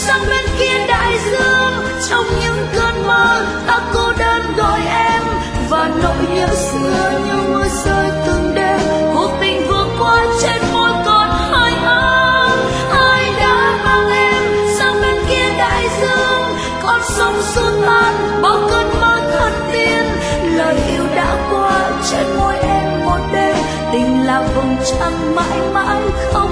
sang bên kia đại dương. Trong những cơn mơ ta cô đơn gọi em, và nỗi nhớ xưa như mưa rơi từng đêm. Cuộc tình vừa qua trên môi còn hai áng. Ai đã mang em sang bên kia đại dương? Con sông xua tan bao cơn mơ thần tiên. Lời yêu đã qua trên môi em một đêm, tình là vầng trăng mãi mãi không